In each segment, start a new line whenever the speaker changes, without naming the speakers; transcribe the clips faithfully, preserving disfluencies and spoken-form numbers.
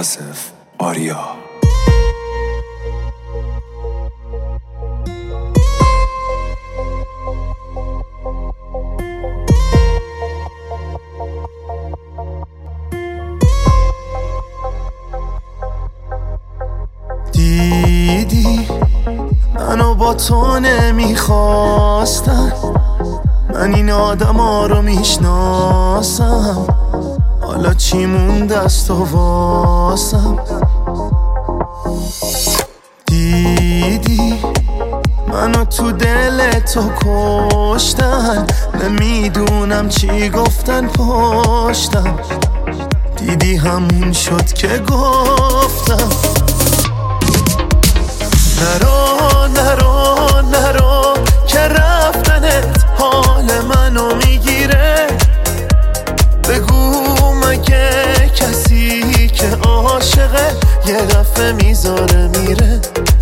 آصف آریا.
دیدی منو با تو نمیخواستم، من این آدم ها رو میشناسم، حالا چی مونده از تو واسم. دیدی منو تو دل تو کشتن، نمیدونم چی گفتن پشتم، دیدی همون شد که گفتم نرو نرو نرو که رفتنت حال منو میگیره. بگو مگه کسی که عاشقه یه دفعه میذاره میره.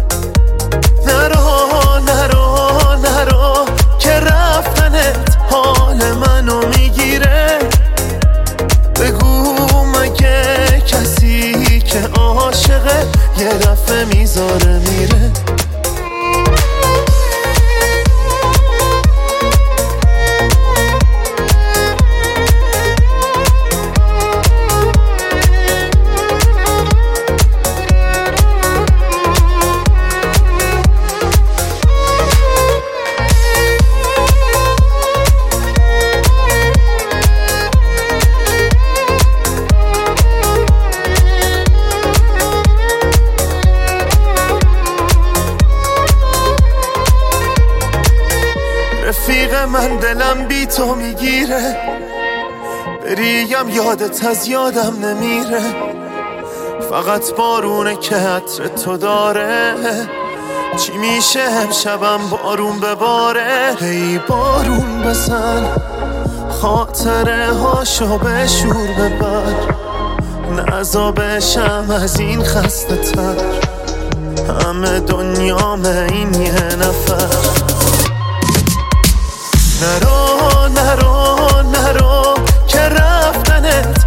نرو نرو نرو که رفتنت حال منو میگیره. بگو مگه کسی که عاشقه یه دفعه میذاره میره. رفیق من دلم بی تو میگیره، بریم یادت از یادم نمیره. فقط بارونه که عطر تو داره، چی میشه امشبم بارون بباره. ای بارون بزن خاطره هاشو به شور ببر، نزا بشم از این خسته تر، همه دنیامه این یه نفر. نرو نرو نرو که رفتنت